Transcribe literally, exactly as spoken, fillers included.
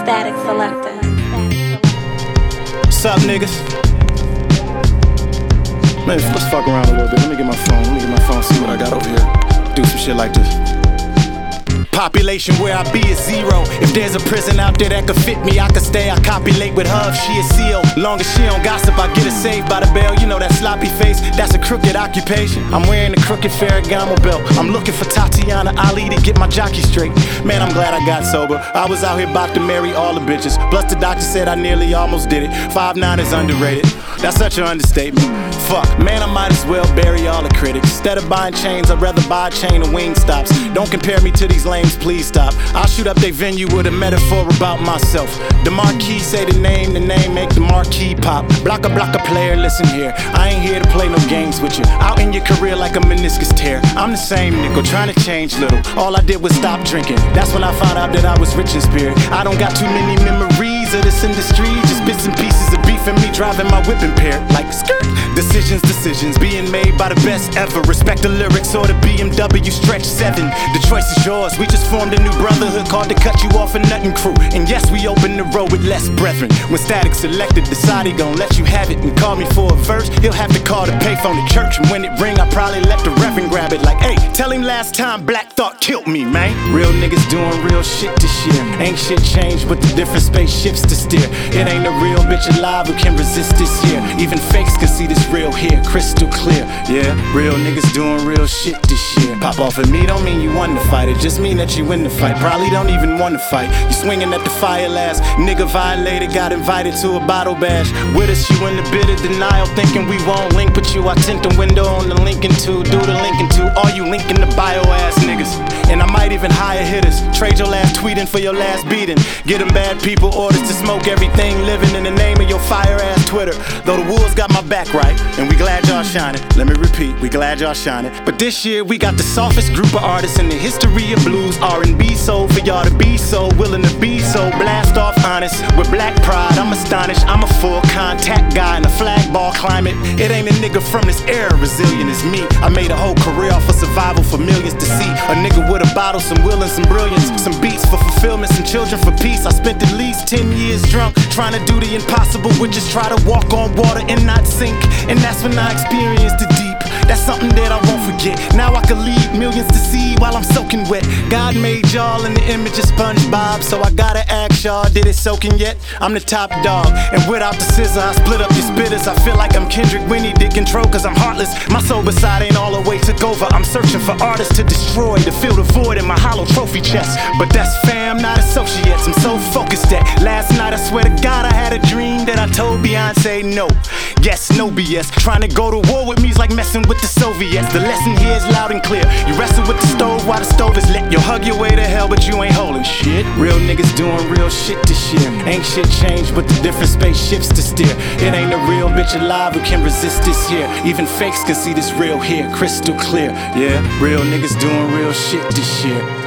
Static Selector. What's up, niggas? Man, let's fuck around a little bit. Let me get my phone. Let me get my phone, see what I got over here. Do some shit like this. Population where I be is zero. If there's a prison out there that could fit me, I could stay. I copulate with her if she is C O. Long as she don't gossip, I get her saved by the bell. You know that sloppy face, that's a crooked occupation. I'm wearing a crooked Ferragamo belt. I'm looking for Tatiana Ali to get my jockey straight. Man, I'm glad I got sober. I was out here about to marry all the bitches. Plus the doctor said I nearly almost did it. five nine is underrated. That's such an understatement. Fuck, man, I might as well bury all the critics. Instead of buying chains, I'd rather buy a chain of Wingstops. Don't compare me to these lames, please stop. I'll shoot up their venue with a metaphor about myself. The marquee say the name, the name make the marquee pop. Block a block a player, listen here. I ain't here to play no games with you. Out in your career like a meniscus tear. I'm the same nickel, trying to change little. All I did was stop drinking. That's when I found out that I was rich in spirit. I don't got too many memories of this industry. Just bits and pieces of beef and me driving my whip impaired. Like skirt. Decisions, decisions being made by the best ever. Respect the lyrics or the B M W Stretch seven. The choice is yours. We just formed a new brotherhood called the Cut You Off a Nuttin' Crew. And yes, we open the road with less brethren. When Static Selected decide he gon' let you have it and call me for a verse, he'll have to call the payphone to church. And when it ring, I probably let the reverend grab it. Like, hey, tell him last time Black Thought killed me, man. Real niggas doing real shit this year. Ain't shit changed but the different spaceships to steer. It ain't a real bitch alive who can resist this here. Even fakes can see this real here, crystal clear. Yeah, real niggas doing real shit this year. Pop off at me don't mean you won the fight. It just mean that you win the fight. Probably don't even wanna fight. You swinging at the fire last. Nigga violated, got invited to a bottle bash. With us, you in the bit of denial, thinking we won't link with you. I tint the window on the Lincoln two, do the Lincoln two. All you linking the bio ass niggas. And I might even hire hitters. Trade your last tweeting for your last beating. Get them bad people orders to smoke everything living in the name of your fire ass Twitter. Though the wolves got my back right, and we glad y'all shining. Let me repeat, we glad y'all shining. But this year we got the softest group of artists in the history of blues, R and B soul, for y'all to be so willing to be so blast off honest. With black pride, I'm astonished. I'm a full contact guy in a flag ball climate. It ain't a nigga from this era resilient as me. I made a whole career off of survival for millions to see. A nigga with a bottle, some will and some brilliance, some beats for fulfillment, some children for peace. I spent at least ten years drunk trying to do the impossible, which is try to walk on water and not sink. And that's when I experienced the deep. That's something that I won't forget. Now I can lead millions to see while I'm soaking wet. God made y'all in the image of SpongeBob, so I gotta ask y'all, did it soaking yet? I'm the top dog, and without the scissor I split up your spitters. I feel like I'm Kendrick Winnie Dick Control, cause I'm heartless. My sober side ain't all the way took over. I'm searching for artists to destroy, to fill the void in my hollow trophy chest. But that's fam, not associates. I'm so focused that last night I swear to God I had a dream that I told Beyonce no. Yes, no B S. Trying to go to war with me's like messing with the Soviets. The lesson here is loud and clear. You wrestle with the stove while the stove is lit. You'll hug your way to hell, but you ain't holding shit. Real niggas doing real shit this year. Ain't shit changed but the different spaceships to steer. It ain't a real bitch alive who can resist this here. Even fakes can see this real here, crystal clear. Yeah, real niggas doing real shit this year.